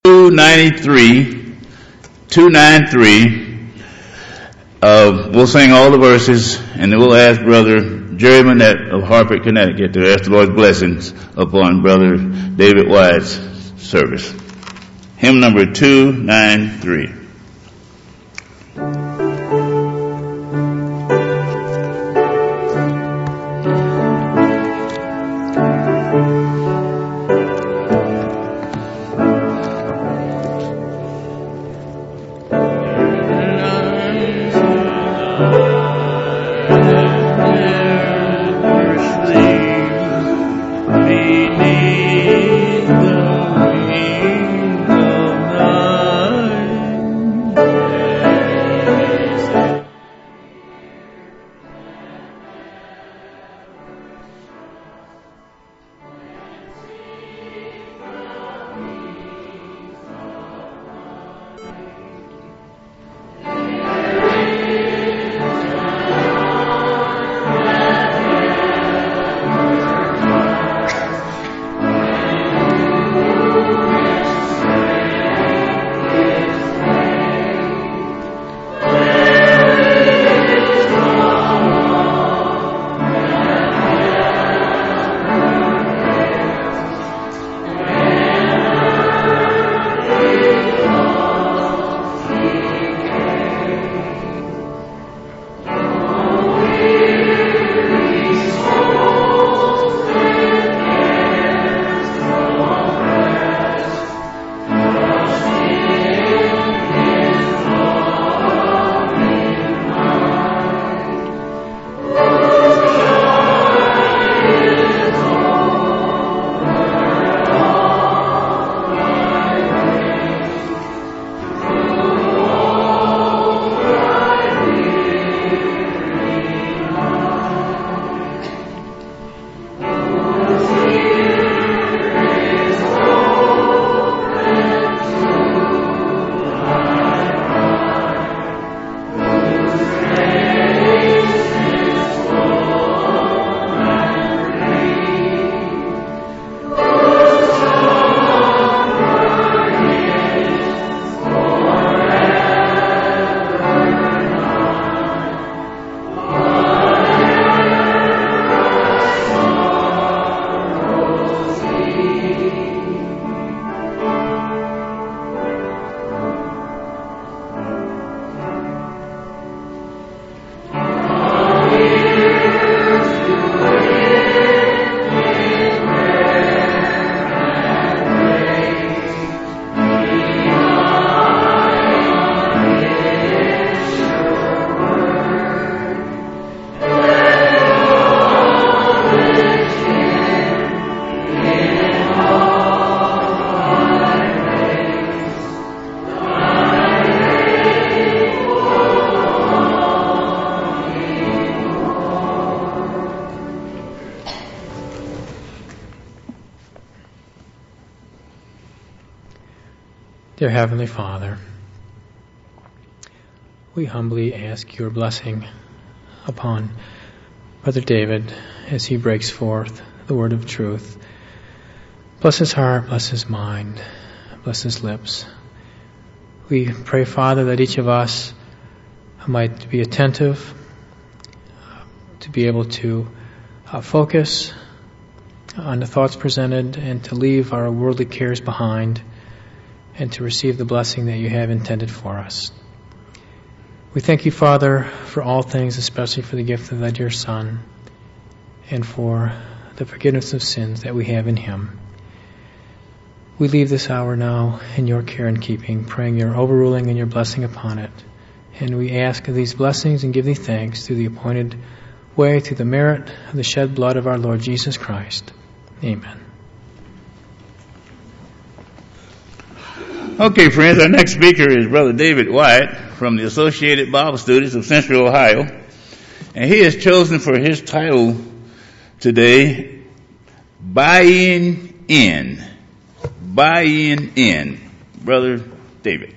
293, 293. We'll sing all the verses, and then we'll ask Brother Jerry Manette of Hartford, Connecticut, to ask the Lord's blessings upon Brother David Wyatt's service. Hymn number 293. Dear Heavenly Father, we humbly ask your blessing upon Brother David as he breaks forth the word of truth. Bless his heart, bless his mind, bless his lips. We pray, Father, that each of us might be attentive, to be able to focus on the thoughts presented and to leave our worldly cares behind and to receive the blessing that you have intended for us. We thank you, Father, for all things, especially for the gift of thy dear Son and for the forgiveness of sins that we have in him. We leave this hour now in your care and keeping, praying your overruling and your blessing upon it. And we ask these blessings and give thee thanks through the appointed way, through the merit of the shed blood of our Lord Jesus Christ. Amen. Okay, friends, our next speaker is Brother David Wyatt from the Associated Bible Students of Central Ohio. And he has chosen for his title today, Buying In. Buying In. Brother David.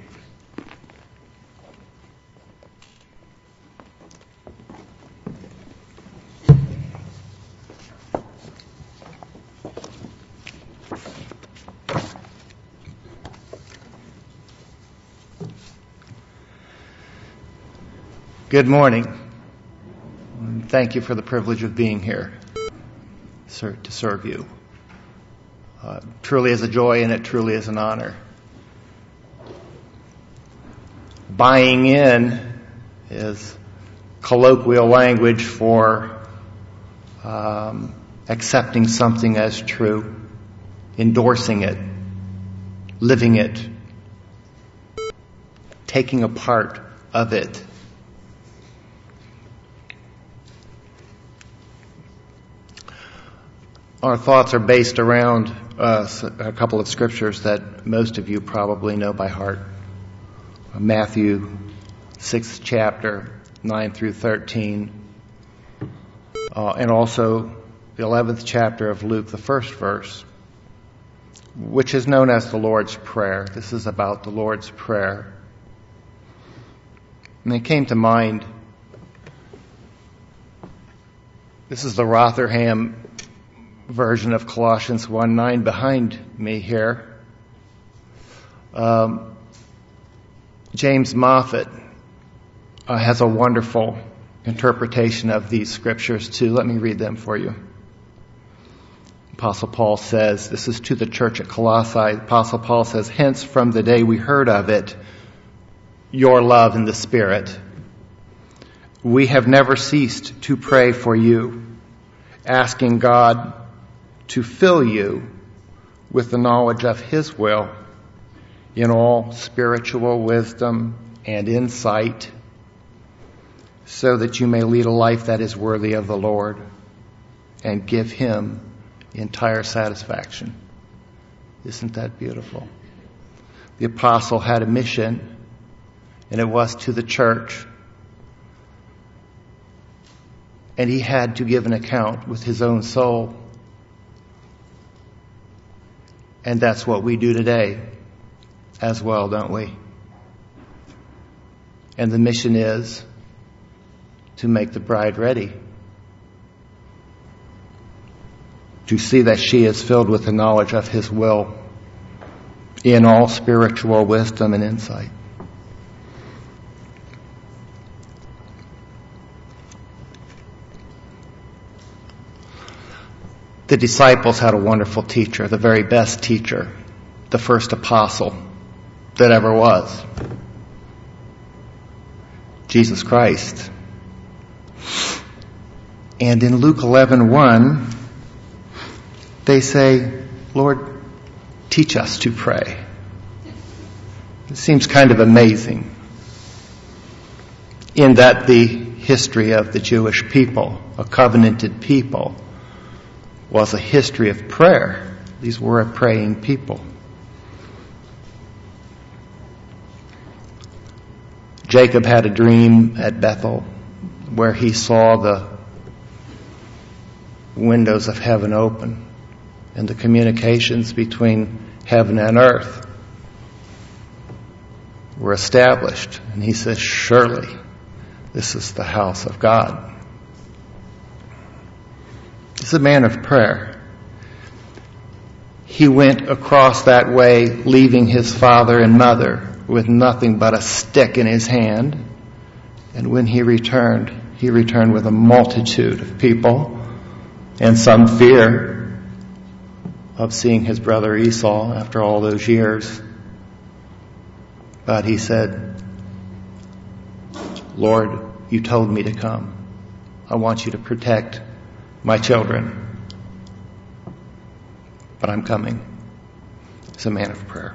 Good morning. Thank you for the privilege of being here to serve you. Truly is a joy and it truly is an honor. Buying in is colloquial language for accepting something as true, endorsing it, living it, taking a part of it. Our thoughts are based around a couple of scriptures that most of you probably know by heart. Matthew 6th chapter, 9 through 13. And also the 11th chapter of Luke, the first verse, which is known as the Lord's Prayer. This is about the Lord's Prayer. And it came to mind, this is the Rotherham version of Colossians 1:9 behind me here. James Moffat has a wonderful interpretation of these scriptures too. Let me read them for you. Apostle Paul says, this is to the church at Colossae. Apostle Paul says, hence from the day we heard of it, your love in the Spirit, we have never ceased to pray for you, asking God to fill you with the knowledge of His will in all spiritual wisdom and insight, so that you may lead a life that is worthy of the Lord and give Him entire satisfaction. Isn't that beautiful? The apostle had a mission, and it was to the church. And he had to give an account with his own soul. And that's what we do today as well, don't we? And the mission is to make the bride ready, to see that she is filled with the knowledge of His will in all spiritual wisdom and insight. The disciples had a wonderful teacher, the very best teacher, the first apostle that ever was, Jesus Christ. And in Luke 11:1, they say, Lord, teach us to pray. It seems kind of amazing in that the history of the Jewish people, a covenanted people, was a history of prayer. These were a praying people. Jacob had a dream at Bethel where he saw the windows of heaven open and the communications between heaven and earth were established. And he says, surely this is the house of God. He's a man of prayer. He went across that way, leaving his father and mother with nothing but a stick in his hand. And when he returned with a multitude of people and some fear of seeing his brother Esau after all those years. But he said, Lord, you told me to come. I want you to protect my children, but I'm coming. He's a man of prayer.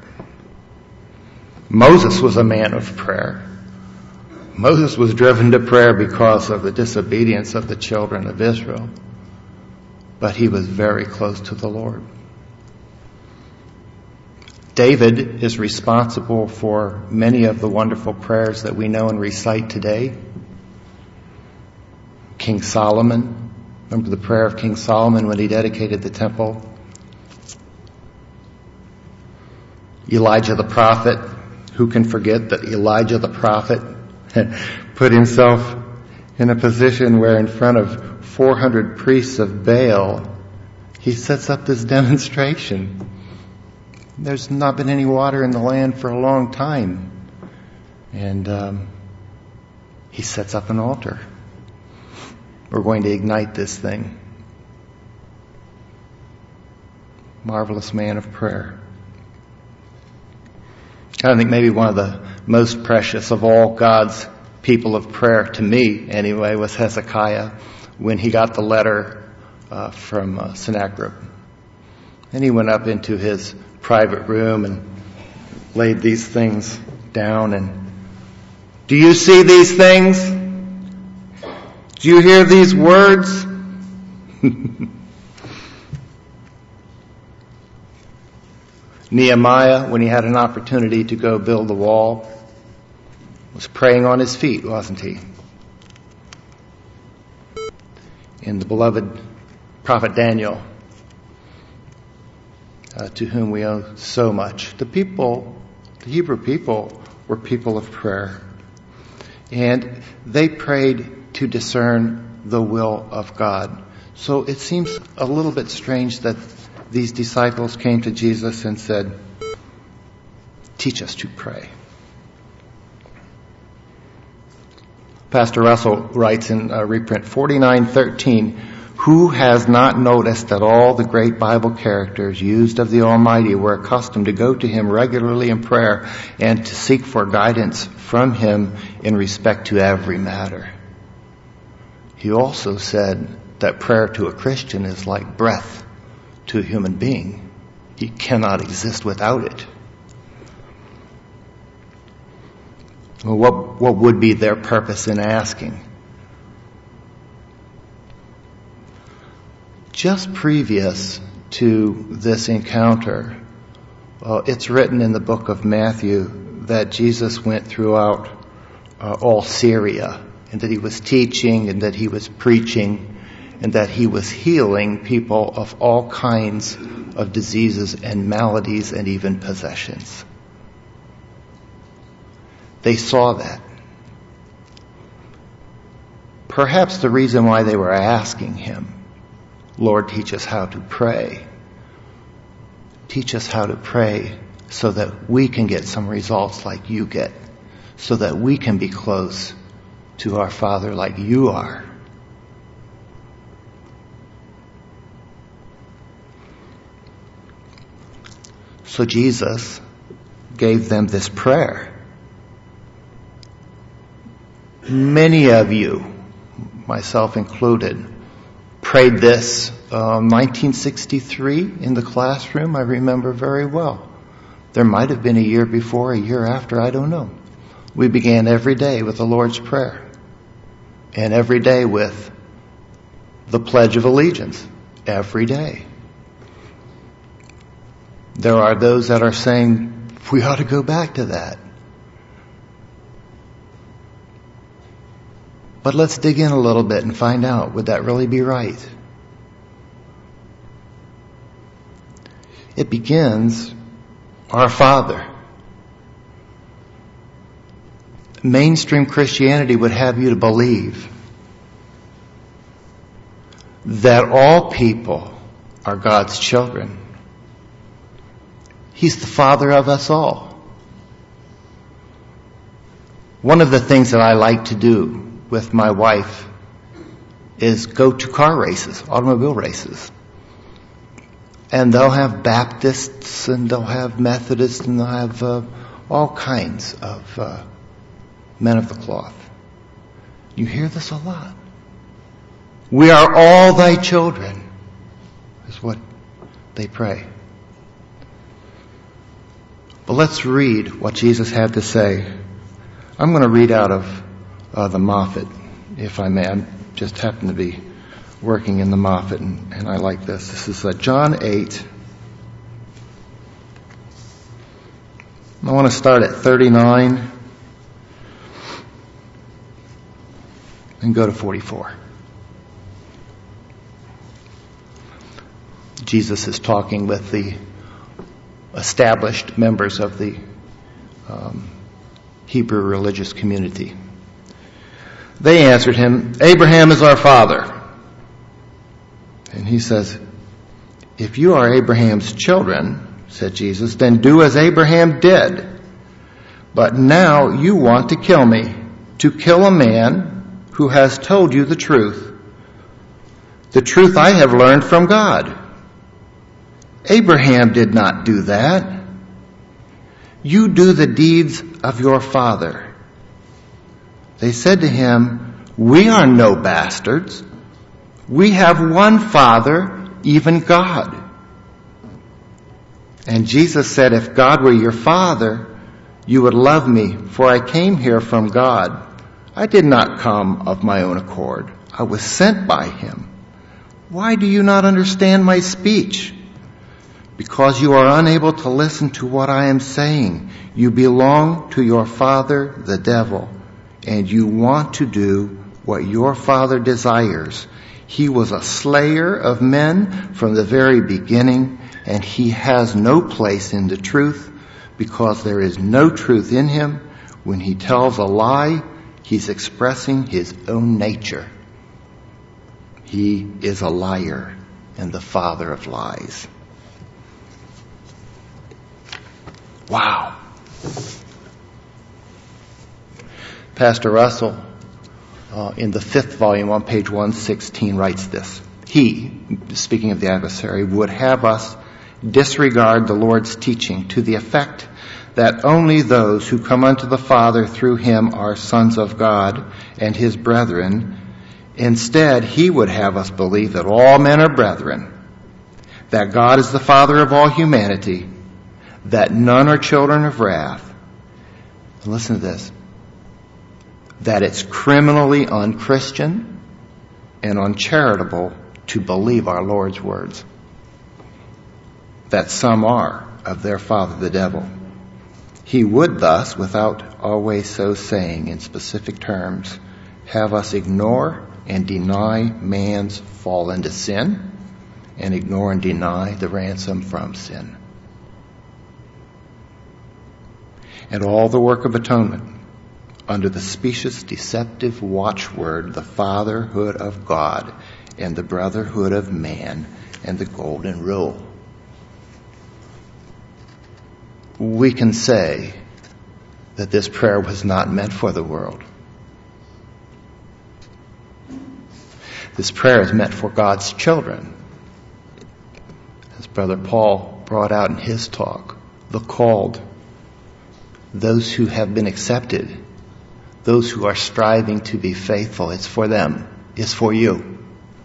Moses was a man of prayer. Moses was driven to prayer because of the disobedience of the children of Israel, but he was very close to the Lord. David is responsible for many of the wonderful prayers that we know and recite today. King Solomon, remember the prayer of King Solomon when he dedicated the temple? Elijah the prophet, who can forget that Elijah the prophet put himself in a position where in front of 400 priests of Baal, he sets up this demonstration. There's not been any water in the land for a long time. And he sets up an altar. We're going to ignite this thing. Marvelous man of prayer. I think maybe one of the most precious of all God's people of prayer, to me anyway, was Hezekiah when he got the letter from Sennacherib. And he went up into his private room and laid these things down. And do you see these things? Do you hear these words? Nehemiah, when he had an opportunity to go build the wall, was praying on his feet, wasn't he? And the beloved prophet Daniel, to whom we owe so much. The Hebrew people were people of prayer. And they prayed to discern the will of God. So it seems a little bit strange that these disciples came to Jesus and said, teach us to pray. Pastor Russell writes in reprint 49:13, who has not noticed that all the great Bible characters used of the Almighty were accustomed to go to Him regularly in prayer and to seek for guidance from Him in respect to every matter? He also said that prayer to a Christian is like breath to a human being. He cannot exist without it. Well, what would be their purpose in asking? Just previous to this encounter, it's written in the book of Matthew that Jesus went throughout all Syria, and that He was teaching, and that He was preaching, and that He was healing people of all kinds of diseases and maladies and even possessions. They saw that. Perhaps the reason why they were asking Him, Lord, teach us how to pray. Teach us how to pray so that we can get some results like You get, so that we can be close to our Father like You are. So Jesus gave them this prayer. Many of you, myself included, prayed this 1963 in the classroom. I remember very well. There might have been a year before, a year after, I don't know. We began every day with the Lord's Prayer, and every day with the Pledge of Allegiance. Every day. There are those that are saying we ought to go back to that. But let's dig in a little bit and find out, would that really be right? It begins, Our Father. Mainstream Christianity would have you to believe that all people are God's children. He's the Father of us all. One of the things that I like to do with my wife is go to car races, automobile races. And they'll have Baptists, and they'll have Methodists, and they'll have all kinds of men of the cloth. You hear this a lot. We are all Thy children, is what they pray. But let's read what Jesus had to say. I'm going to read out of the Moffat, if I may. I just happen to be working in the Moffat, and I like this. This is John 8. I want to start at 39 and go to 44. Jesus is talking with the established members of the Hebrew religious community. They answered Him, Abraham is our father. And He says, if you are Abraham's children, said Jesus, then do as Abraham did. But now you want to kill me, to kill a man who has told you the truth I have learned from God. Abraham did not do that. You do the deeds of your father." They said to him, "We are no bastards. We have one Father, even God." And Jesus said, "If God were your Father, you would love me, for I came here from God. I did not come of my own accord. I was sent by him. Why do you not understand my speech? Because you are unable to listen to what I am saying. You belong to your father, the devil, and you want to do what your father desires. He was a slayer of men from the very beginning, and he has no place in the truth, because there is no truth in him. When he tells a lie, he's expressing his own nature. He is a liar and the father of lies." Wow. Pastor Russell, in the 5th volume on page 116, writes this. He, speaking of the adversary, would have us disregard the Lord's teaching to the effect that only those who come unto the Father through him are sons of God and his brethren. Instead, he would have us believe that all men are brethren, that God is the Father of all humanity, that none are children of wrath. And listen to this. That it's criminally unchristian and uncharitable to believe our Lord's words. That some are of their father the devil. He would thus, without always so saying in specific terms, have us ignore and deny man's fall into sin, and ignore and deny the ransom from sin. And all the work of atonement under the specious, deceptive watchword, the fatherhood of God and the brotherhood of man and the golden rule. We can say that this prayer was not meant for the world. This prayer is meant for God's children. As Brother Paul brought out in his talk, the called, those who have been accepted, those who are striving to be faithful. It's for them. It's for you.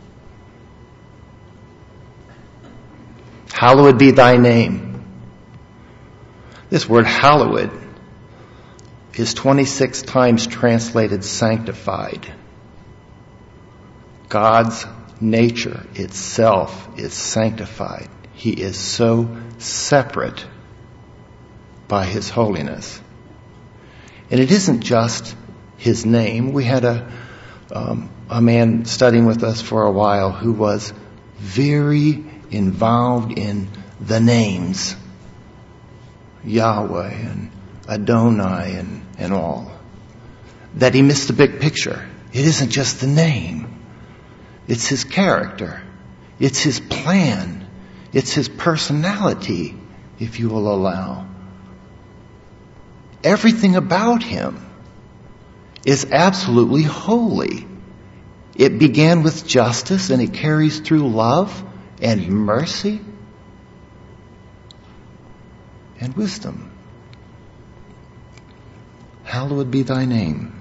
Hallowed be thy name. This word hallowed is 26 times translated sanctified. God's nature itself is sanctified. He is so separate by his holiness. And it isn't just his name. We had a man studying with us for a while who was very involved in the names, Yahweh and Adonai and all, that he missed the big picture. It isn't just the name. It's his character. It's his plan. It's his personality, if you will allow. Everything about him is absolutely holy. It began with justice and it carries through love and mercy and wisdom. Hallowed be thy name.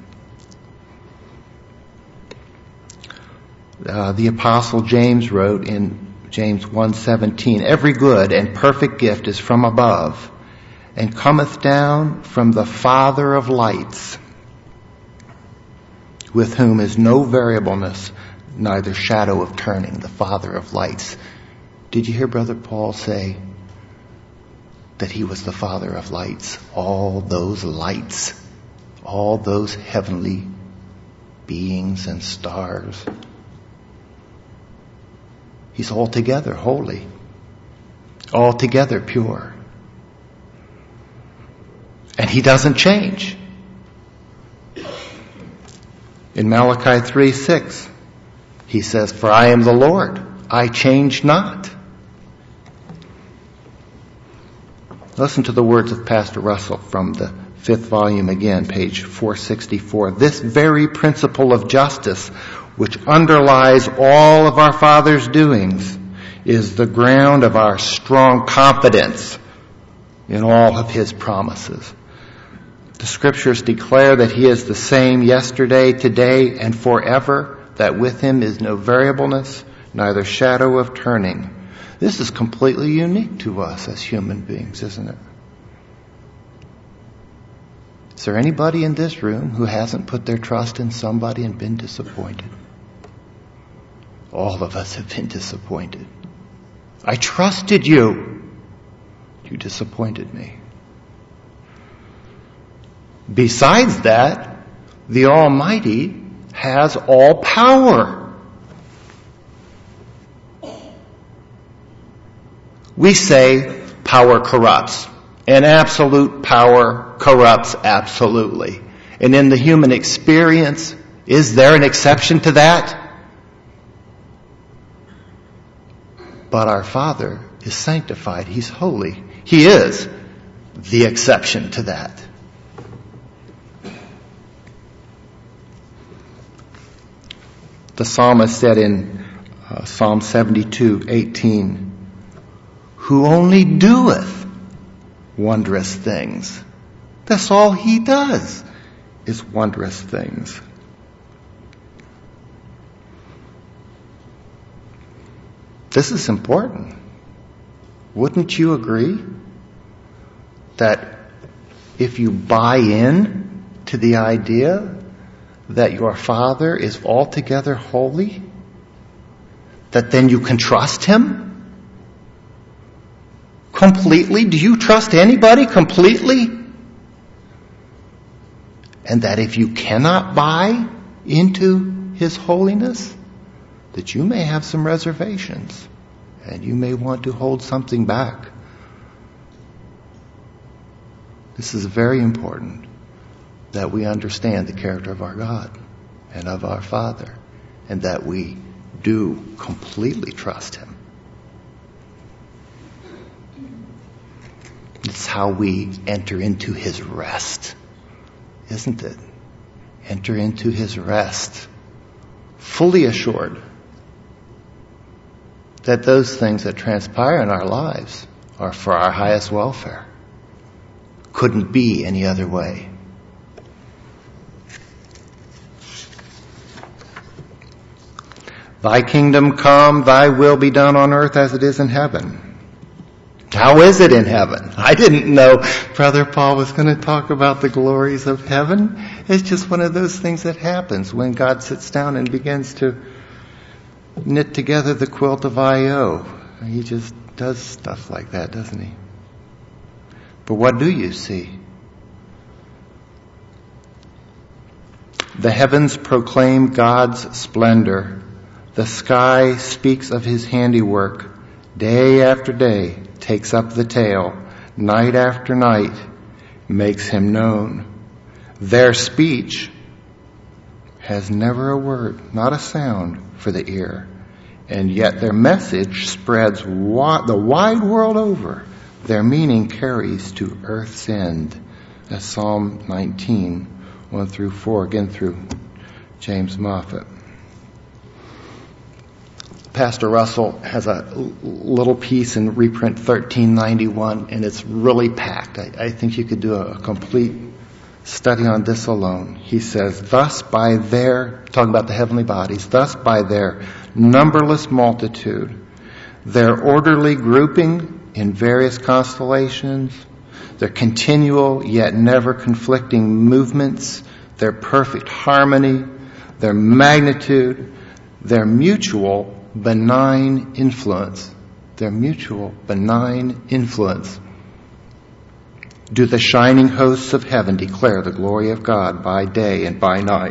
The Apostle James wrote in James 1:17, every good and perfect gift is from above and cometh down from the Father of lights, with whom is no variableness, neither shadow of turning, the Father of lights. Did you hear Brother Paul say that he was the Father of lights? All those lights, all those heavenly beings and stars. He's altogether holy, altogether pure. And he doesn't change. In Malachi 3:6, he says, for I am the Lord, I change not. Listen to the words of Pastor Russell from the fifth volume again, page 464. This very principle of justice, which underlies all of our Father's doings, is the ground of our strong confidence in all of His promises. The Scriptures declare that He is the same yesterday, today, and forever, that with Him is no variableness, neither shadow of turning. This is completely unique to us as human beings, isn't it? Is there anybody in this room who hasn't put their trust in somebody and been disappointed? All of us have been disappointed. I trusted you. You disappointed me. Besides that, the Almighty has all power. We say power corrupts, and absolute power corrupts absolutely. And in the human experience, is there an exception to that? But our Father is sanctified. He's holy. He is the exception to that. The psalmist said in Psalm 72:18, "Who only doeth wondrous things." That's all He does, is wondrous things. This is important. Wouldn't you agree that if you buy in to the idea that your Father is altogether holy, that then you can trust Him completely? Do you trust anybody completely? And that if you cannot buy into His holiness, that you may have some reservations and you may want to hold something back. This is very important, that we understand the character of our God and of our Father, and that we do completely trust Him. It's how we enter into His rest, isn't it? Enter into His rest, fully assured that those things that transpire in our lives are for our highest welfare. Couldn't be any other way. Thy kingdom come, Thy will be done on earth as it is in heaven. How is it in heaven? I didn't know Brother Paul was going to talk about the glories of heaven. It's just one of those things that happens when God sits down and begins to knit together the quilt of I.O. He just does stuff like that, doesn't He? But what do you see? The heavens proclaim God's splendor. The sky speaks of His handiwork. Day after day takes up the tale. Night after night makes Him known. Their speech has never a word, not a sound for the ear. And yet their message spreads the wide world over. Their meaning carries to earth's end. That's Psalm 19, 1 through 4, again through James Moffat. Pastor Russell has a little piece in reprint 1391, and it's really packed. I think you could do a complete study on this alone. He says, thus by their, talking about the heavenly bodies, thus by their numberless multitude, their orderly grouping in various constellations, their continual yet never conflicting movements, their perfect harmony, their magnitude, their mutual benign influence. Their mutual benign influence. Do the shining hosts of heaven declare the glory of God by day and by night?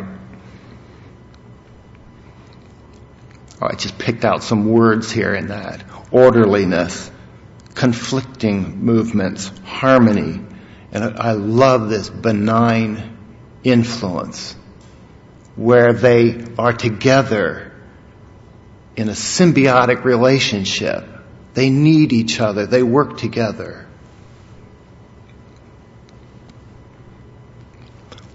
I just picked out some words here in that. Orderliness, conflicting movements, harmony. And I love this benign influence, where they are together in a symbiotic relationship. They need each other. They work together.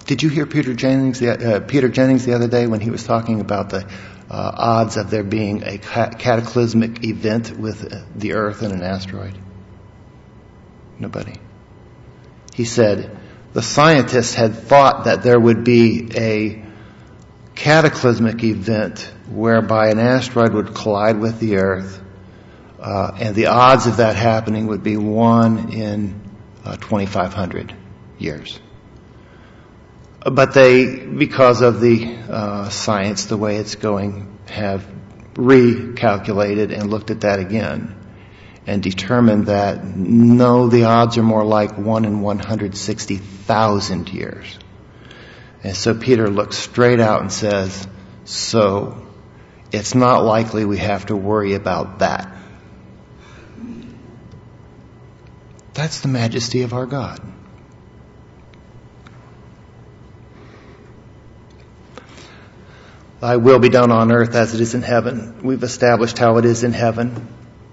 Did you hear Peter Jennings the other day when he was talking about the odds of there being a cataclysmic event with the Earth and an asteroid? Nobody. He said the scientists had thought that there would be a cataclysmic event whereby an asteroid would collide with the Earth, and the odds of that happening would be 1 in 2,500 years. But they, because of the science, the way it's going, have recalculated and looked at that again and determined that no, the odds are more like 1 in 160,000 years. And so Peter looks straight out and says, so it's not likely we have to worry about that. That's the majesty of our God. Thy will be done on earth as it is in heaven. We've established how it is in heaven.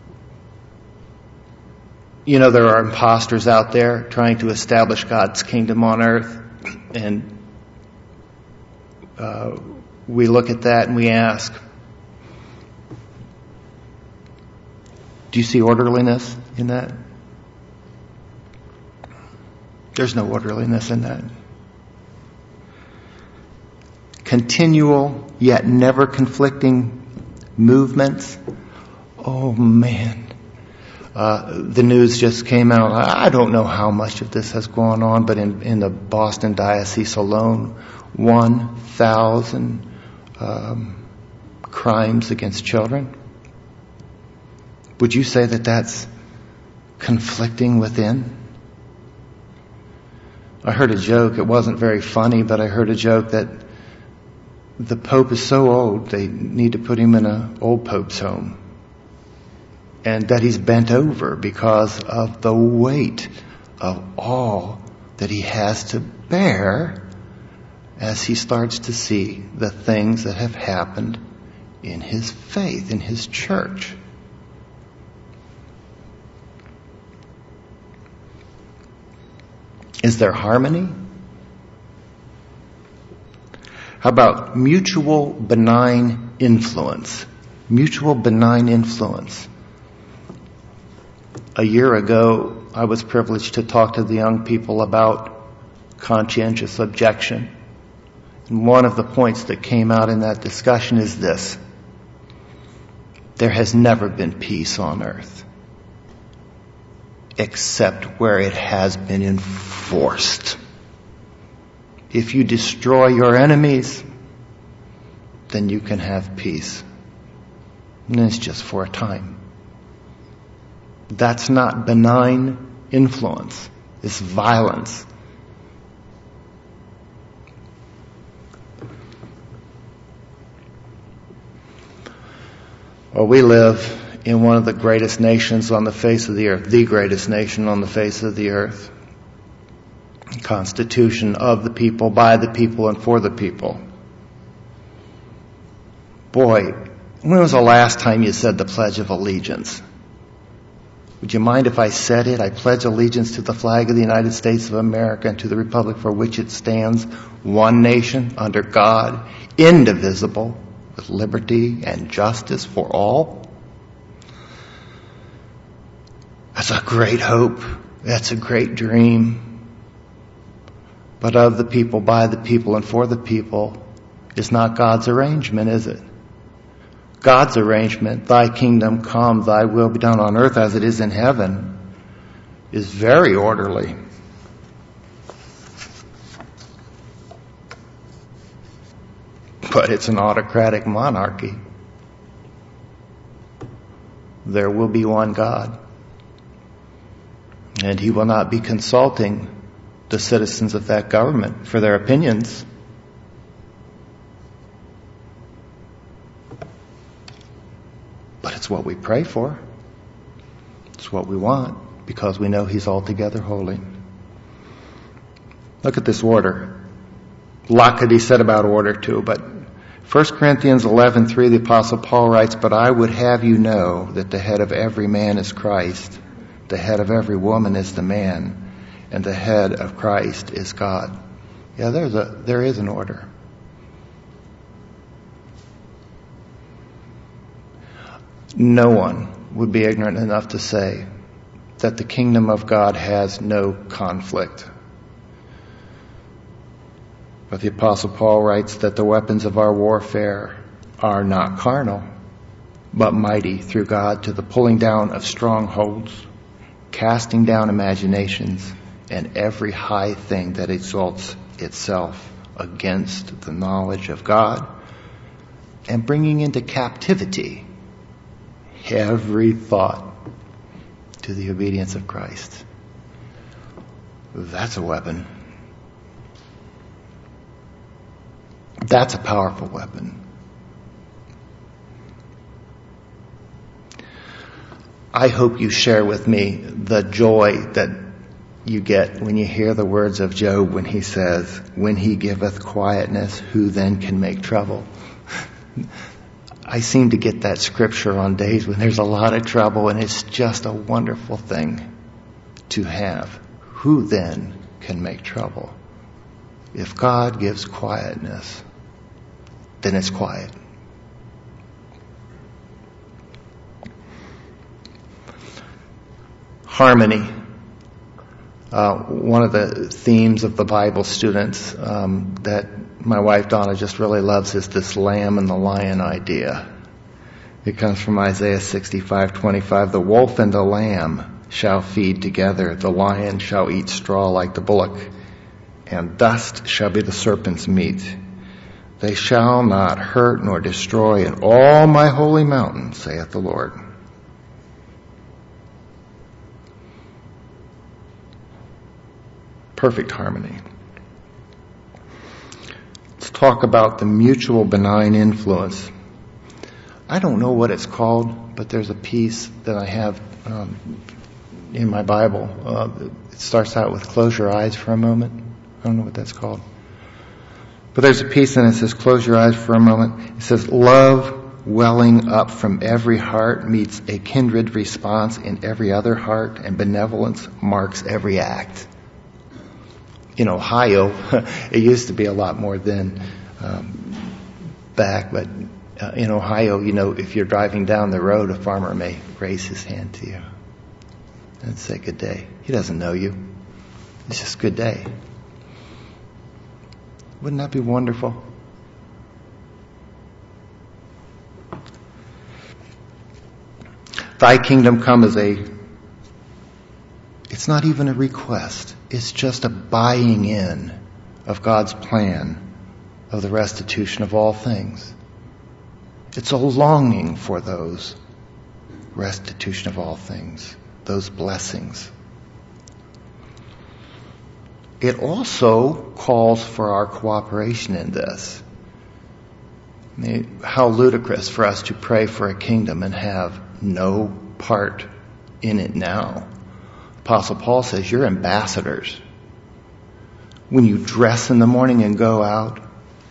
You know, there are imposters out there trying to establish God's kingdom on earth. And we look at that and we ask, do you see orderliness in that? There's no orderliness in that. Continual yet never conflicting movements. Oh man. The news just came out. I don't know how much of this has gone on, but in the Boston Diocese alone, 1,000 crimes against children. Would you say that that's conflicting within? I heard a joke. It wasn't very funny, but I heard a joke that the Pope is so old, they need to put him in an old Pope's home. And that he's bent over because of the weight of all that he has to bear as he starts to see the things that have happened in his faith, in his church. Is there harmony? How about mutual benign influence? Mutual benign influence. A year ago, I was privileged to talk to the young people about conscientious objection. And one of the points that came out in that discussion is this: there has never been peace on earth except where it has been enforced. If you destroy your enemies, then you can have peace. And it's just for a time. That's not benign influence. It's violence. Well, we live in one of the greatest nations on the face of the earth, the greatest nation on the face of the earth. Constitution of the people, by the people, and for the people. Boy, when was the last time you said the Pledge of Allegiance? Would you mind if I said it? I pledge allegiance to the flag of the United States of America and to the republic for which it stands, one nation, under God, indivisible, with liberty and justice for all. That's a great hope. That's a great dream. But of the people, by the people, and for the people is not God's arrangement, is it? God's arrangement, thy kingdom come, thy will be done on earth as it is in heaven, is very orderly. But it's an autocratic monarchy. There will be one God. And he will not be consulting the citizens of that government for their opinions. But it's what we pray for. It's what we want because we know he's altogether holy. Look at this order. A lot could be said about order too, but 1 Corinthians 11:3, the Apostle Paul writes, "But I would have you know that the head of every man is Christ, the head of every woman is the man, and the head of Christ is God." Yeah, there is an order. No one would be ignorant enough to say that the kingdom of God has no conflict. But the Apostle Paul writes that the weapons of our warfare are not carnal, but mighty through God to the pulling down of strongholds, casting down imaginations, and every high thing that exalts itself against the knowledge of God, and bringing into captivity every thought to the obedience of Christ. That's a weapon. That's a powerful weapon. I hope you share with me the joy that you get when you hear the words of Job when he says, "When he giveth quietness, who then can make trouble?" I seem to get that scripture on days when there's a lot of trouble, and it's just a wonderful thing to have. Who then can make trouble? If God gives quietness, then it's quiet. Harmony. One of the themes of the Bible students that my wife Donna just really loves is this lamb and the lion idea. It comes from Isaiah 65:25. The wolf and the lamb shall feed together. The lion shall eat straw like the bullock, and dust shall be the serpent's meat. They shall not hurt nor destroy in all my holy mountain, saith the Lord. Perfect harmony. Let's talk about the mutual benign influence. I don't know what it's called, but there's a piece that I have in my Bible. It starts out with "Close your eyes for a moment." I don't know what that's called. But there's a piece and it says, "Close your eyes for a moment." It says, "Love welling up from every heart meets a kindred response in every other heart, and benevolence marks every act." In Ohio, it used to be a lot more than back, but in Ohio, if you're driving down the road, a farmer may raise his hand to you and say, "Good day." He doesn't know you. It's just "Good day." Wouldn't that be wonderful? Thy kingdom come it's not even a request. It's just a buying in of God's plan of the restitution of all things. It's a longing for those restitution of all things, those blessings. It also calls for our cooperation in this. How ludicrous for us to pray for a kingdom and have no part in it now. Apostle Paul says you're ambassadors. When you dress in the morning and go out,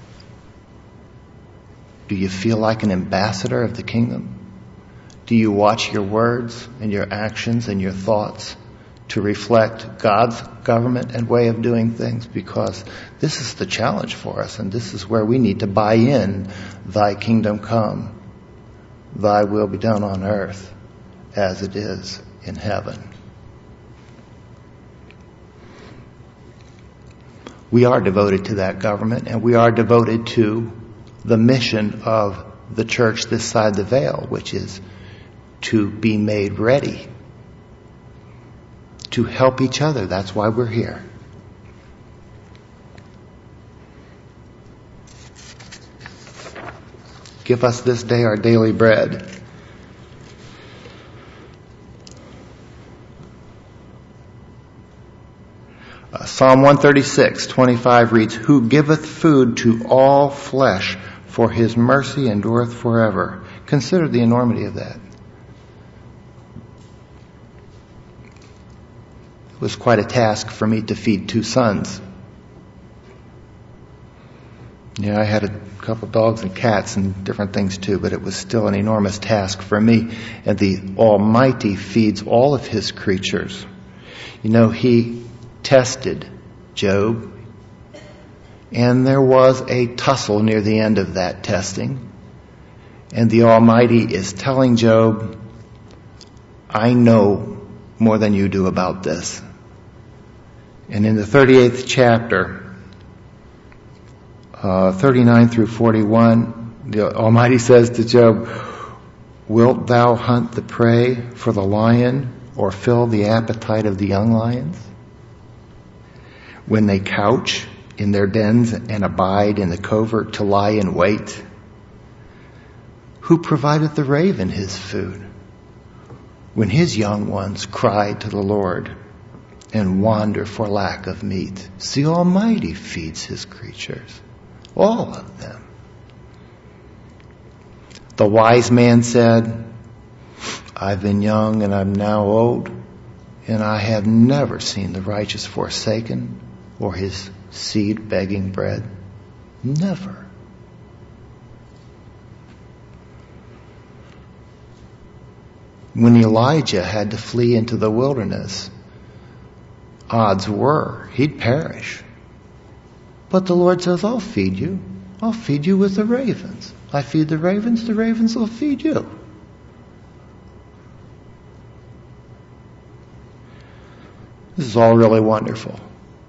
do you feel like an ambassador of the kingdom? Do you watch your words and your actions and your thoughts to reflect God's government and way of doing things? Because this is the challenge for us, and this is where we need to buy in. Thy kingdom come, thy will be done on earth as it is in heaven. We are devoted to that government, and we are devoted to the mission of the church this side the veil, which is to be made ready to help each other. That's why we're here. Give us this day our daily bread. Psalm 136:25 reads, "Who giveth food to all flesh, for his mercy endureth forever." Consider the enormity of that. It was quite a task for me to feed 2 sons. I had a couple dogs and cats and different things too, but it was still an enormous task for me. And the Almighty feeds all of his creatures. He tested Job. And there was a tussle near the end of that testing. And the Almighty is telling Job, I know more than you do about this. And in the 38th chapter, 39 through 41, the Almighty says to Job, wilt thou hunt the prey for the lion or fill the appetite of the young lions? When they couch in their dens and abide in the covert to lie in wait, who provideth the raven his food? When his young ones cry to the Lord and wander for lack of meat. The Almighty feeds his creatures, all of them. The wise man said, I've been young and I'm now old, and I have never seen the righteous forsaken or his seed begging bread. Never. When Elijah had to flee into the wilderness, odds were he'd perish. But the Lord says, I'll feed you. I'll feed you with the ravens. I feed the ravens will feed you. This is all really wonderful.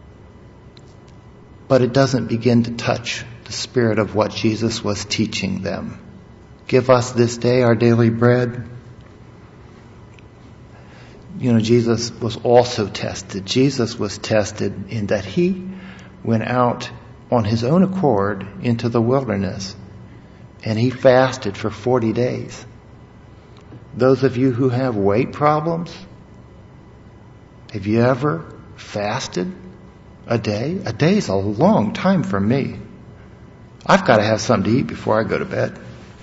But it doesn't begin to touch the spirit of what Jesus was teaching them. Give us this day our daily bread. You know, Jesus was also tested. Jesus was tested in that he went out on his own accord into the wilderness and he fasted for 40 days. Those of you who have weight problems, have you ever fasted a day? A day is a long time for me. I've got to have something to eat before I go to bed.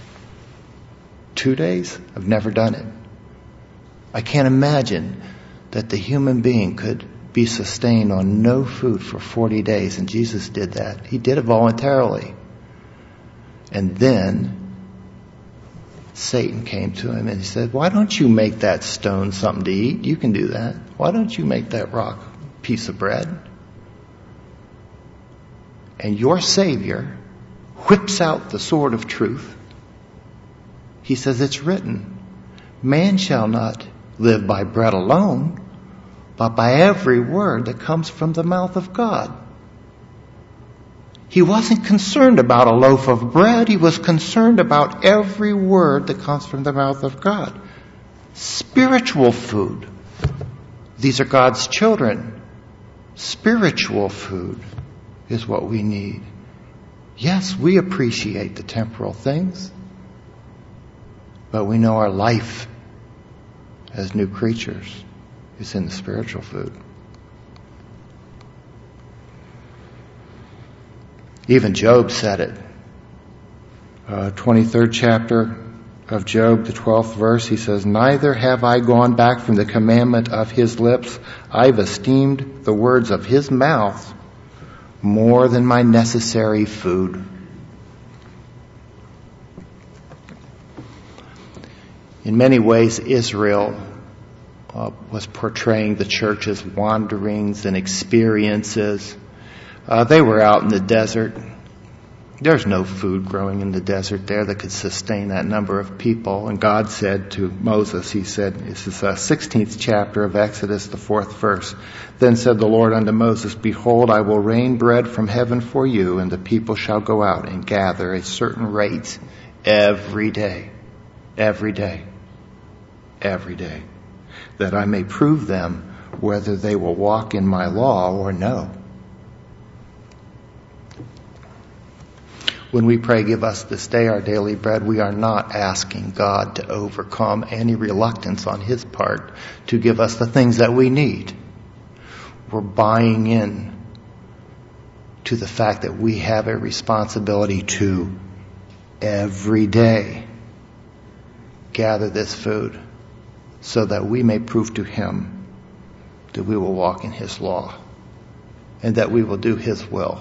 2 days? I've never done it. I can't imagine that the human being could be sustained on no food for 40 days, and Jesus did that. He did it voluntarily. And then Satan came to him and he said, why don't you make that stone something to eat? You can do that. Why don't you make that rock a piece of bread? And your Savior whips out the sword of truth. He says, it's written, man shall not live by bread alone, but by every word that comes from the mouth of God. He wasn't concerned about a loaf of bread. He was concerned about every word that comes from the mouth of God. Spiritual food. These are God's children. Spiritual food is what we need. Yes, we appreciate the temporal things, but we know our life as new creatures is in the spiritual food. Even Job said it. 23rd chapter of Job, the 12th verse, he says, neither have I gone back from the commandment of his lips. I've esteemed the words of his mouth more than my necessary food. In many ways, Israel was portraying the church's wanderings and experiences. They were out in the desert. There's no food growing in the desert there that could sustain that number of people. And God said to Moses, he said, this is the 16th chapter of Exodus, the 4th verse. Then said the Lord unto Moses, behold, I will rain bread from heaven for you, and the people shall go out and gather a certain rate every day, every day, every day, that I may prove them whether they will walk in my law or no. When we pray, give us this day our daily bread, we are not asking God to overcome any reluctance on his part to give us the things that we need. We're buying in to the fact that we have a responsibility to every day gather this food so that we may prove to him that we will walk in his law and that we will do his will.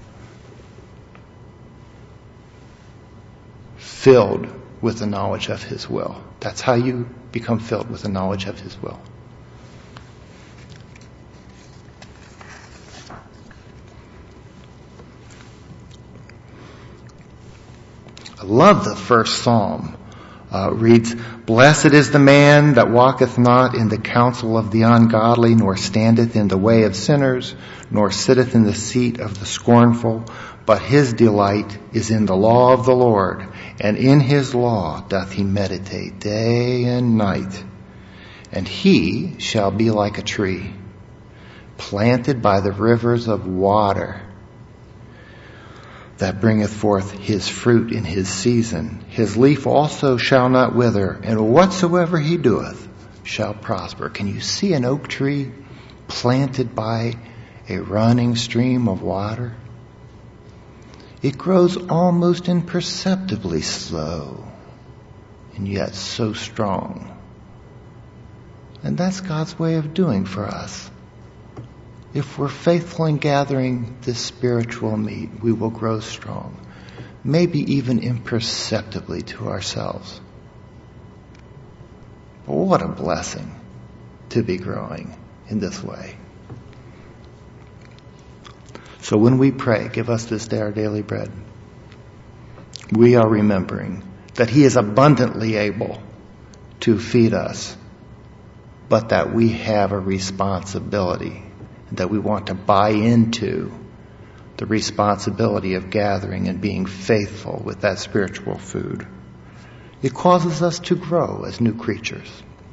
Filled with the knowledge of his will. That's how you become filled with the knowledge of his will. I love the first psalm. Reads, "Blessed is the man that walketh not in the counsel of the ungodly, nor standeth in the way of sinners, nor sitteth in the seat of the scornful, but his delight is in the law of the Lord, and in his law doth he meditate day and night. And he shall be like a tree, planted by the rivers of water, that bringeth forth his fruit in his season. His leaf also shall not wither, and whatsoever he doeth shall prosper." Can you see an oak tree planted by a running stream of water? It grows almost imperceptibly slow, and yet so strong. And that's God's way of doing for us. If we're faithful in gathering this spiritual meat, we will grow strong, maybe even imperceptibly to ourselves. But what a blessing to be growing in this way. So when we pray, "Give us this day our daily bread," we are remembering that He is abundantly able to feed us, but that we have a responsibility, that we want to buy into the responsibility of gathering and being faithful with that spiritual food. It causes us to grow as new creatures.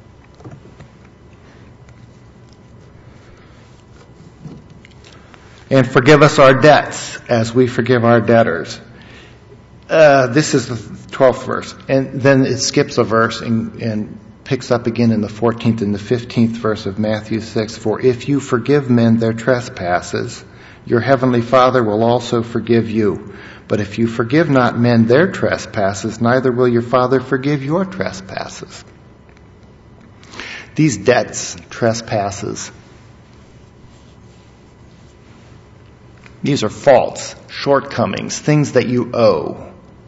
And forgive us our debts as we forgive our debtors. This is the 12th verse. And then it skips a verse and picks up again in the 14th and the 15th verse of Matthew 6. "For if you forgive men their trespasses, your heavenly Father will also forgive you. But if you forgive not men their trespasses, neither will your Father forgive your trespasses." These debts, trespasses, these are faults, shortcomings, things that you owe.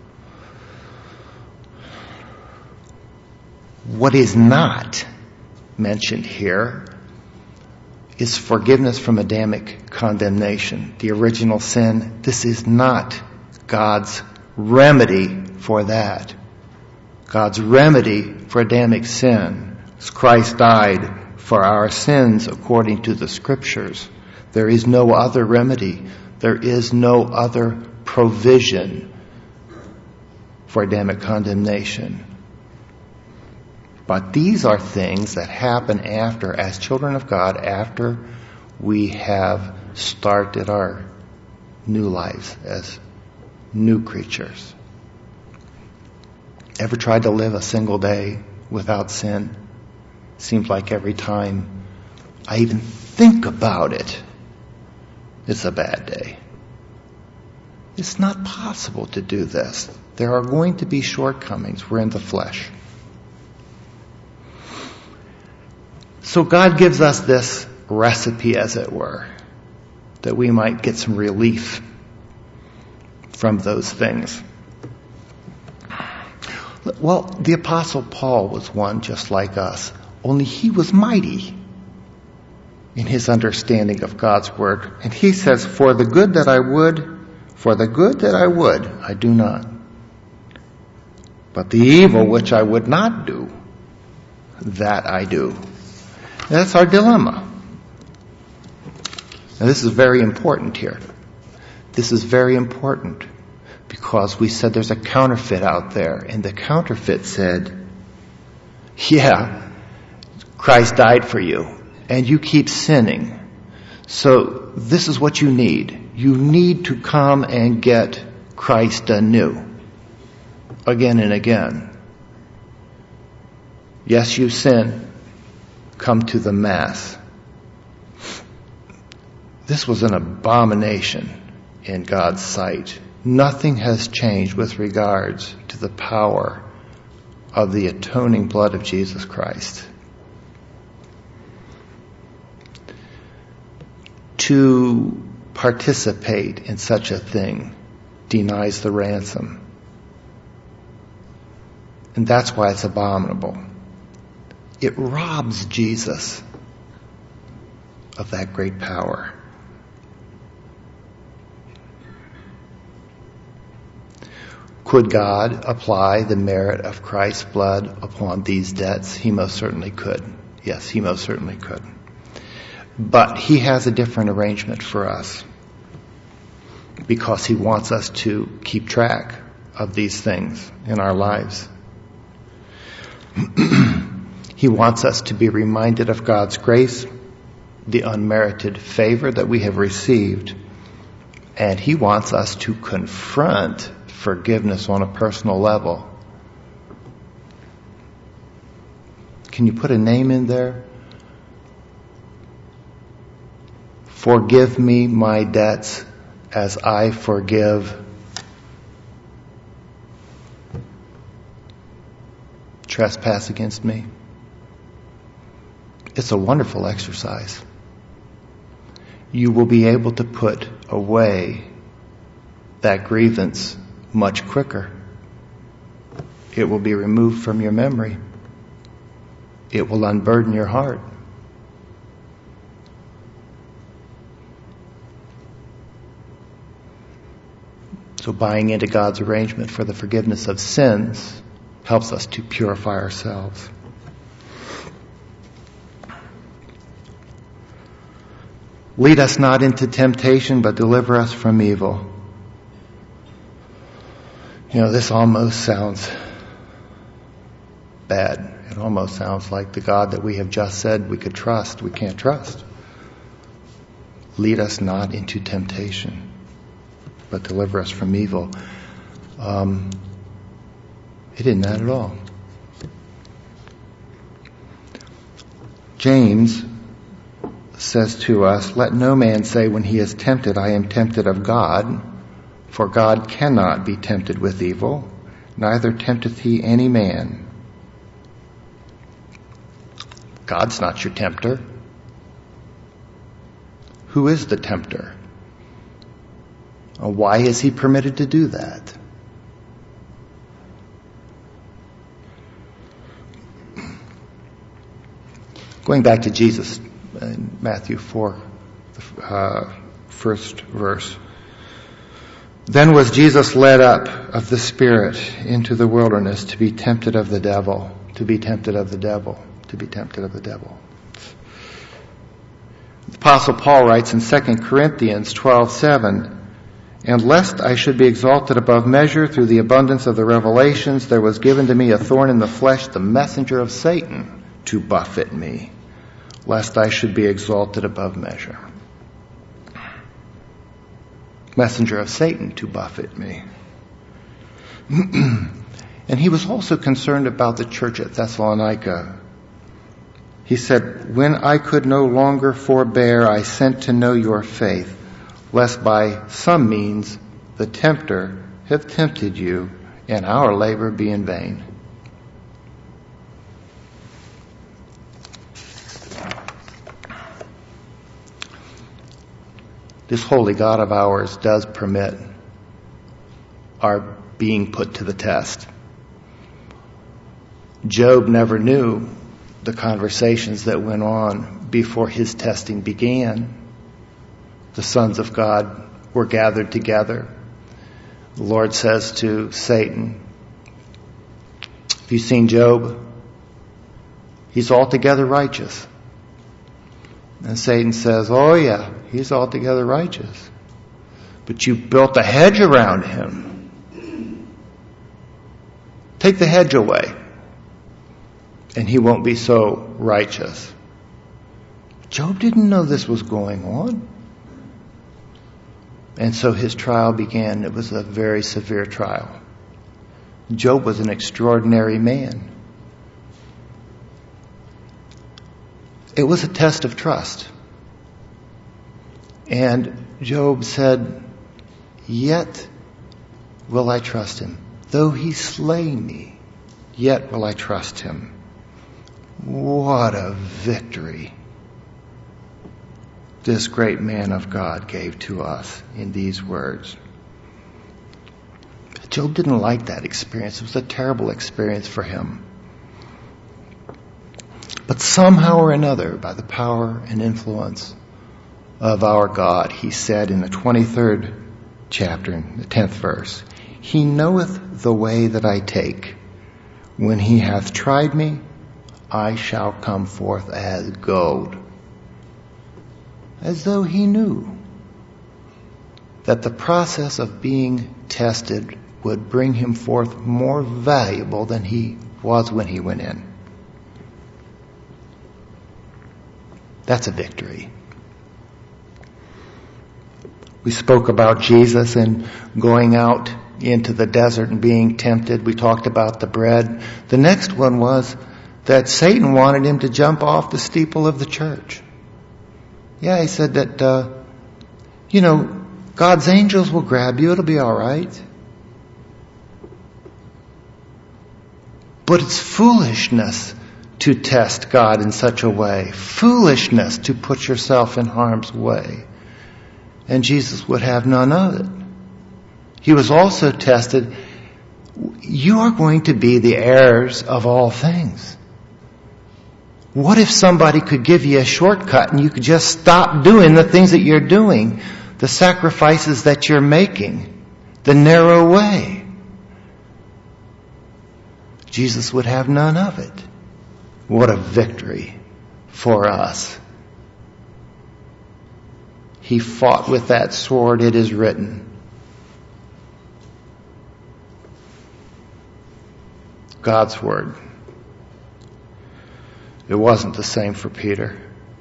What is not mentioned here is forgiveness from Adamic condemnation, the original sin. This is not God's remedy for that. God's remedy for Adamic sin is Christ died for our sins according to the Scriptures. There is no other remedy. There is no other provision for Adamic condemnation. But these are things that happen after, as children of God, after we have started our new lives as new creatures. Ever tried to live a single day without sin? Seems like every time I even think about it, it's a bad day. It's not possible to do this. There are going to be shortcomings. We're in the flesh. So God gives us this recipe, as it were, that we might get some relief from those things. Well, the Apostle Paul was one just like us, only he was mighty in his understanding of God's word. And he says, for the good that I would, I do not. But the evil which I would not do, that I do. And that's our dilemma. Now this is very important here. This is very important because we said there's a counterfeit out there, and the counterfeit said, yeah, Christ died for you, and you keep sinning. So this is what you need. You need to come and get Christ anew, again and again. Yes, you sin. Come to the Mass. This was an abomination in God's sight. Nothing has changed with regards to the power of the atoning blood of Jesus Christ. To participate in such a thing denies the ransom. And that's why it's abominable. It robs Jesus of that great power. Could God apply the merit of Christ's blood upon these debts? He most certainly could. Yes, he most certainly could. But he has a different arrangement for us because he wants us to keep track of these things in our lives. He wants us to be reminded of God's grace, the unmerited favor that we have received, and he wants us to confront forgiveness on a personal level. Can you put a name in there? Forgive me my debts as I forgive trespass against me. It's a wonderful exercise. You will be able to put away that grievance much quicker. It will be removed from your memory. It will unburden your heart. So buying into God's arrangement for the forgiveness of sins helps us to purify ourselves. Lead us not into temptation, but deliver us from evil. You know, this almost sounds bad. It almost sounds like the God that we have just said we could trust, we can't trust. Lead us not into temptation, but deliver us from evil. It isn't that at all. James says to us, let no man say when he is tempted, I am tempted of God, for God cannot be tempted with evil, neither tempteth he any man. God's not your tempter. Who is the tempter? Why is he permitted to do that? Going back to Jesus in Matthew 4, the first verse. Then was Jesus led up of the Spirit into the wilderness to be tempted of the devil, to be tempted of the devil, to be tempted of the devil. The Apostle Paul writes in 2 Corinthians 12:7, and lest I should be exalted above measure through the abundance of the revelations, there was given to me a thorn in the flesh, the messenger of Satan, to buffet me, lest I should be exalted above measure. Messenger of Satan to buffet me. And he was also concerned about the church at Thessalonica. He said, when I could no longer forbear, I sent to know your faith, lest by some means the tempter have tempted you, and our labor be in vain. This holy God of ours does permit our being put to the test. Job never knew the conversations that went on before his testing began. The sons of God were gathered together. The Lord says to Satan, have you seen Job? He's altogether righteous. And Satan says, oh yeah, he's altogether righteous. But you built a hedge around him. Take the hedge away, and he won't be so righteous. Job didn't know this was going on. And so his trial began. It was a very severe trial. Job was an extraordinary man. It was a test of trust. And Job said, yet will I trust him. Though he slay me, yet will I trust him. What a victory this great man of God gave to us in these words. Job didn't like that experience. It was a terrible experience for him. But somehow or another, by the power and influence of our God, he said in the 23rd chapter, in the 10th verse, He knoweth the way that I take. When he hath tried me, I shall come forth as gold. As though he knew that the process of being tested would bring him forth more valuable than he was when he went in. That's a victory. We spoke about Jesus and going out into the desert and being tempted. We talked about the bread. The next one was that Satan wanted him to jump off the steeple of the church. Yeah, he said that, God's angels will grab you. It'll be all right. But it's foolishness to test God in such a way. Foolishness to put yourself in harm's way. And Jesus would have none of it. He was also tested. You are going to be the heirs of all things. What if somebody could give you a shortcut and you could just stop doing the things that you're doing, the sacrifices that you're making, the narrow way? Jesus would have none of it. What a victory for us. He fought with that sword, it is written. God's word. It wasn't the same for Peter.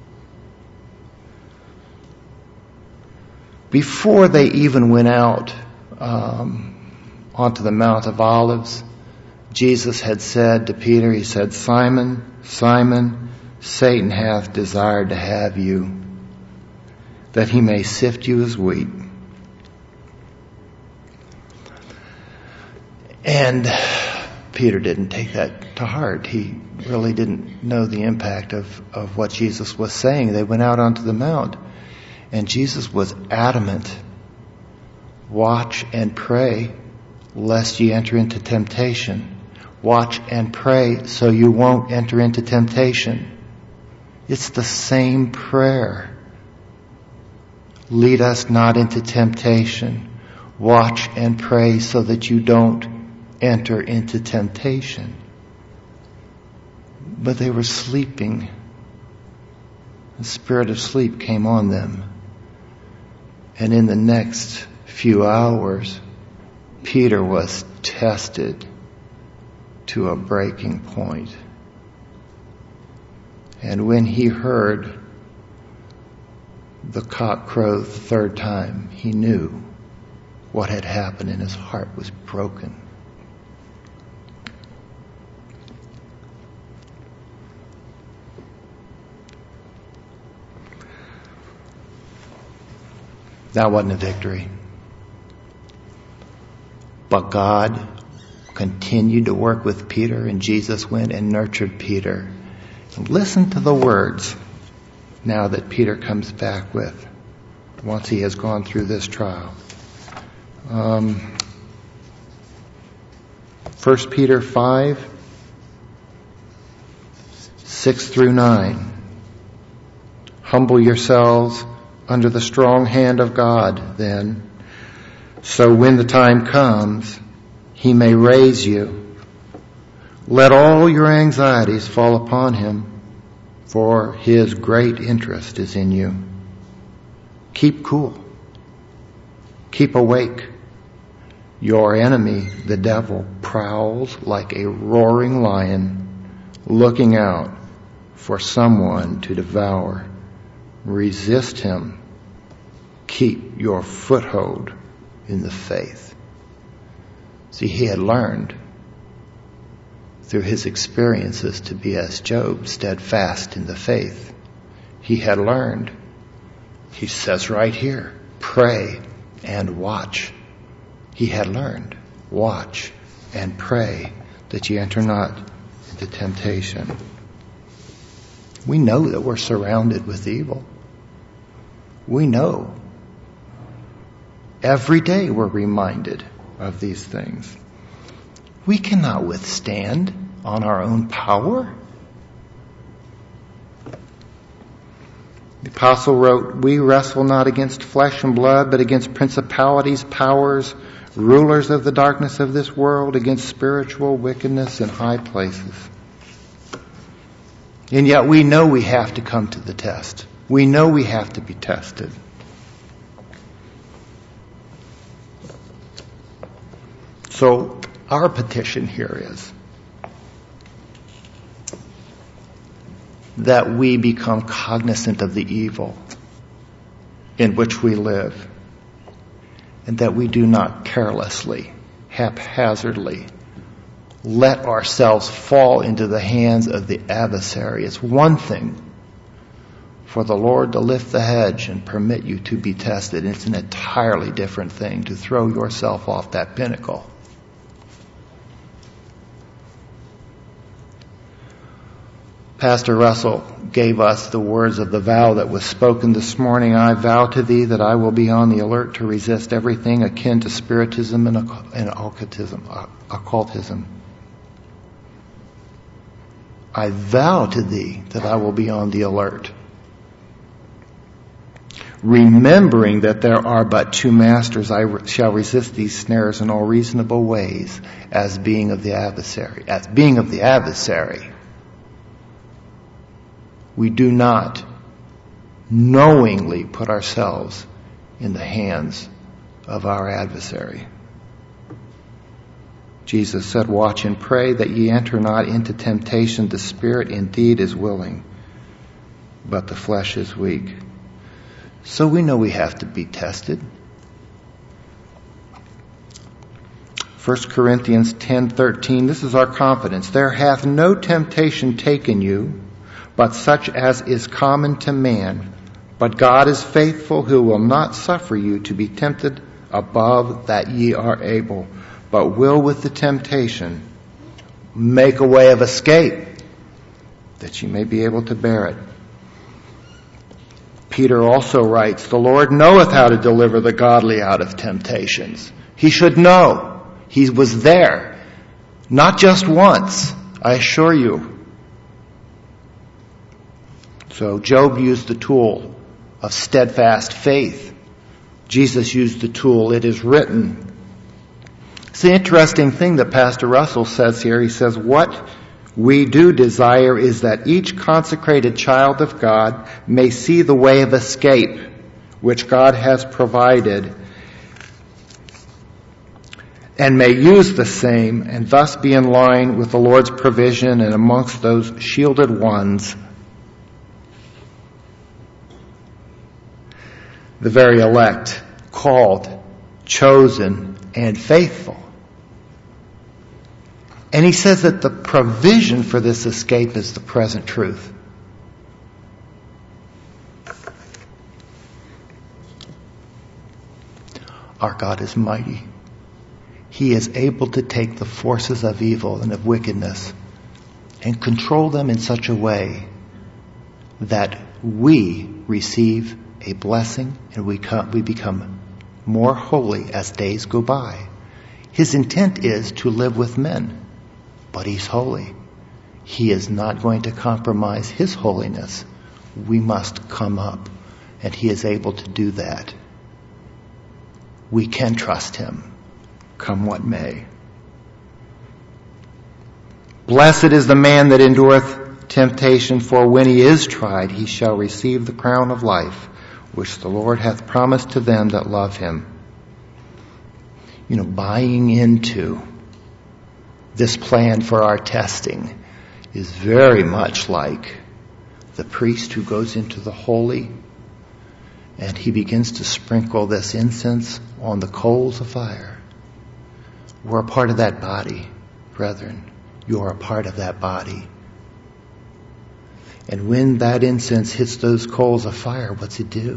Before they even went out onto the Mount of Olives, Jesus had said to Peter, he said, Simon, Simon, Satan hath desired to have you, that he may sift you as wheat. And Peter didn't take that to heart. He really didn't know the impact of what Jesus was saying. They went out onto the mount, and Jesus was adamant. Watch and pray, lest ye enter into temptation. Watch and pray so you won't enter into temptation. It's the same prayer. Lead us not into temptation. Watch and pray so that you don't enter into temptation. But they were sleeping. The spirit of sleep came on them. And in the next few hours, Peter was tested to a breaking point. And when he heard the cock crow the third time, he knew what had happened and his heart was broken. That wasn't a victory. But God continued to work with Peter, and Jesus went and nurtured Peter. And listen to the words now that Peter comes back with, once he has gone through this trial. 1 Peter 5, 6 through 9. Humble yourselves under the strong hand of God, then, so when the time comes, he may raise you. Let all your anxieties fall upon him, for his great interest is in you. Keep cool. Keep awake. Your enemy, the devil, prowls like a roaring lion, looking out for someone to devour. Resist him. Keep your foothold in the faith. See, he had learned through his experiences to be as Job, steadfast in the faith. He had learned, he says right here, pray and watch. He had learned, watch and pray that ye enter not into temptation. We know that we're surrounded with evil. We know. Every day we're reminded of these things. We cannot withstand on our own power. Apostle wrote, "We wrestle not against flesh and blood, but against principalities, powers, rulers of the darkness of this world, against spiritual wickedness in high places." And yet we know we have to come to the test. We know we have to be tested. So our petition here is that we become cognizant of the evil in which we live, and that we do not carelessly, haphazardly let ourselves fall into the hands of the adversary. It's one thing for the Lord to lift the hedge and permit you to be tested. It's an entirely different thing to throw yourself off that pinnacle. Pastor Russell gave us the words of the vow that was spoken this morning. "I vow to thee that I will be on the alert to resist everything akin to spiritism and occultism. I vow to thee that I will be on the alert, remembering that there are but two masters. I shall resist these snares in all reasonable ways, as being of the adversary." As being of the adversary, we do not knowingly put ourselves in the hands of our adversary. Jesus said, "Watch and pray that ye enter not into temptation. The spirit indeed is willing, but the flesh is weak." So we know we have to be tested. 1 Corinthians 10:13, this is our confidence. "There hath no temptation taken you, but such as is common to man. But God is faithful, who will not suffer you to be tempted above that ye are able, but will with the temptation make a way of escape, that ye may be able to bear it." Peter also writes, "The Lord knoweth how to deliver the godly out of temptations." He should know. He was there. Not just once, I assure you. So Job used the tool of steadfast faith. Jesus used the tool, "It is written." It's the interesting thing that Pastor Russell says here. He says, "What we do desire is that each consecrated child of God may see the way of escape which God has provided, and may use the same, and thus be in line with the Lord's provision and amongst those shielded ones, the very elect, called, chosen, and faithful." And he says that the provision for this escape is the present truth. Our God is mighty. He is able to take the forces of evil and of wickedness and control them in such a way that we receive a blessing and we become more holy as days go by. His intent is to live with men, but he's holy. He is not going to compromise his holiness. We must come up, and he is able to do that. We can trust him, come what may. "Blessed is the man that endureth temptation, for when he is tried, he shall receive the crown of life, which the Lord hath promised to them that love him." Buying into this plan for our testing is very much like the priest who goes into the holy and he begins to sprinkle this incense on the coals of fire. We're a part of that body, brethren. You're a part of that body. And when that incense hits those coals of fire, what's it do?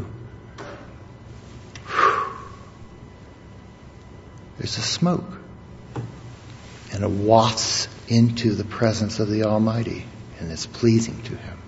There's a smoke. And it wafts into the presence of the Almighty, and it's pleasing to him.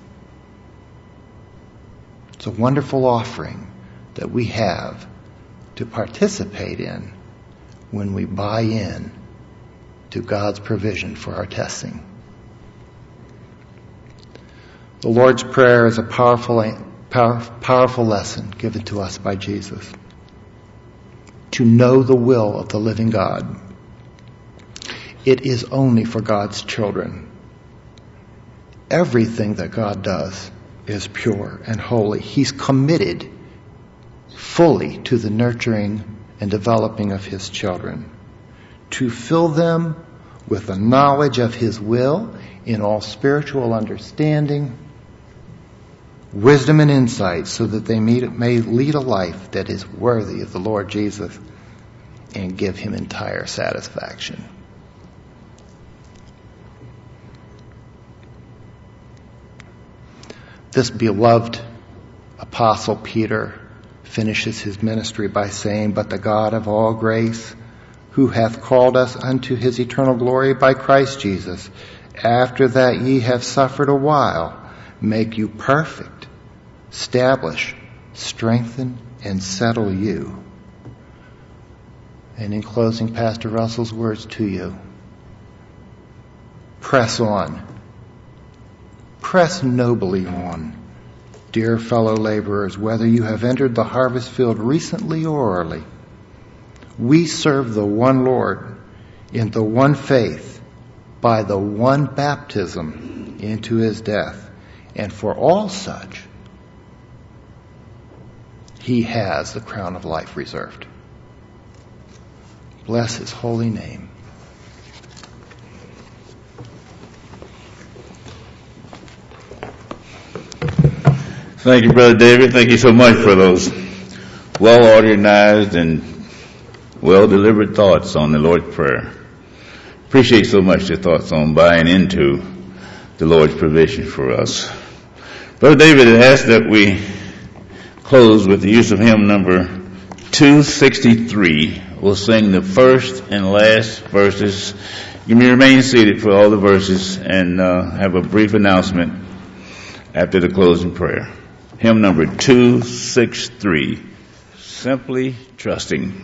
It's a wonderful offering that we have to participate in when we buy in to God's provision for our testing. The Lord's Prayer is a powerful Powerful lesson given to us by Jesus. To know the will of the living God. It is only for God's children. Everything that God does is pure and holy. He's committed fully to the nurturing and developing of his children. To fill them with the knowledge of his will in all spiritual understanding, wisdom and insight, so that they may lead a life that is worthy of the Lord Jesus and give him entire satisfaction. This beloved apostle Peter finishes his ministry by saying, "But the God of all grace, who hath called us unto his eternal glory by Christ Jesus, after that ye have suffered a while, make you perfect, establish, strengthen, and settle you." And in closing, Pastor Russell's words to you. Press on. Press nobly on, dear fellow laborers, whether you have entered the harvest field recently or early. We serve the one Lord, in the one faith, by the one baptism into his death. And for all such, he has the crown of life reserved. Bless his holy name. Thank you, Brother David. Thank you so much for those well-organized and well-delivered thoughts on the Lord's Prayer. Appreciate so much your thoughts on buying into the Lord's provision for us. Brother David has asked that we close with the use of hymn number 263. We'll sing the first and last verses. You may remain seated for all the verses and have a brief announcement after the closing prayer. Hymn number 263, Simply Trusting.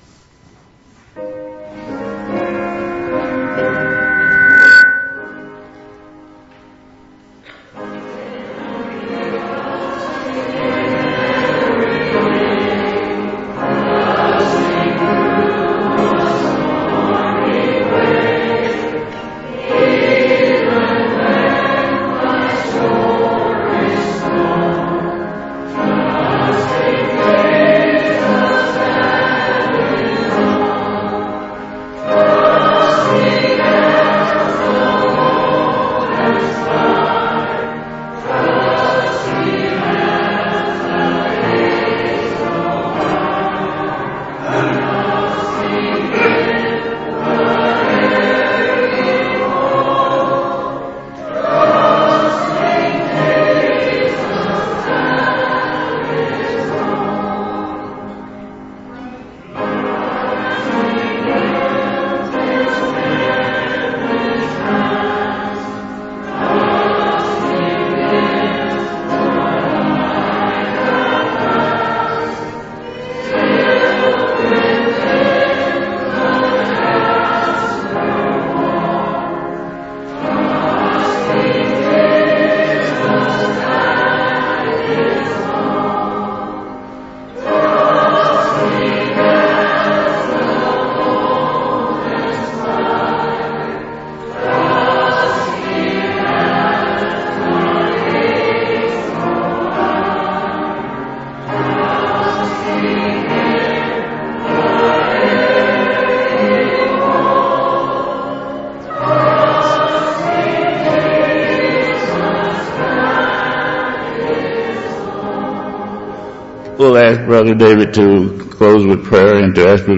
We'll ask Brother David to close with prayer and to ask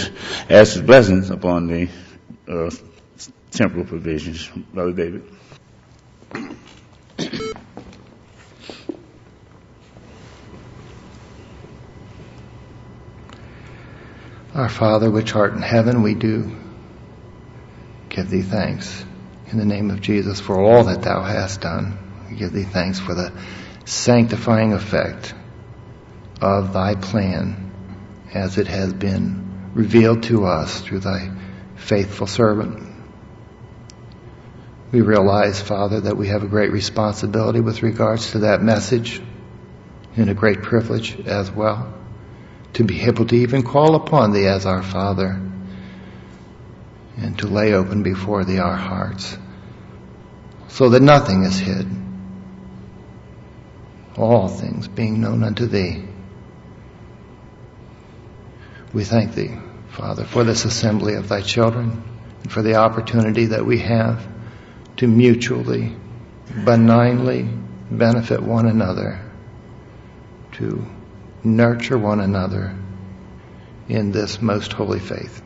his blessings upon the temporal provisions. Brother David. Our Father, which art in heaven, we do give thee thanks in the name of Jesus for all that thou hast done. We give thee thanks for the sanctifying effect of thy plan as it has been revealed to us through thy faithful servant. We realize, Father, that we have a great responsibility with regards to that message. and a great privilege as well to be able to even call upon Thee as our Father and to lay open before Thee our hearts so that nothing is hid, all things being known unto Thee. We thank Thee, Father, for this assembly of Thy children and for the opportunity that we have to mutually, benignly benefit one another, to nurture one another in this most holy faith.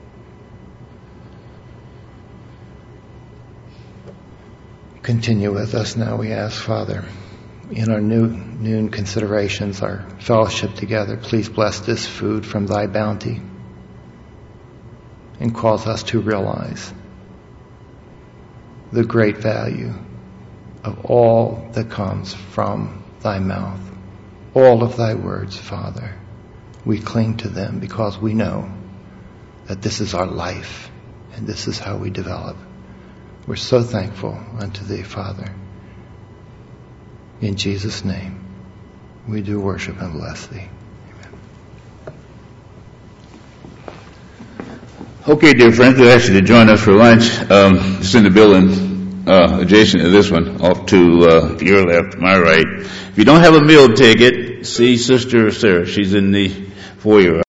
Continue with us now, we ask, Father, in our noon considerations, our fellowship together. Please bless this food from Thy bounty and cause us to realize the great value of all that comes from Thy mouth. All of Thy words, Father, we cling to them because we know that this is our life and this is how we develop. We're so thankful unto Thee, Father. In Jesus' name, we do worship and bless Thee. Amen. Okay, dear friends, we ask you to join us for lunch. It's in the building adjacent to this one, off to your left, my right. If you don't have a meal ticket, see Sister Sarah. She's in the foyer.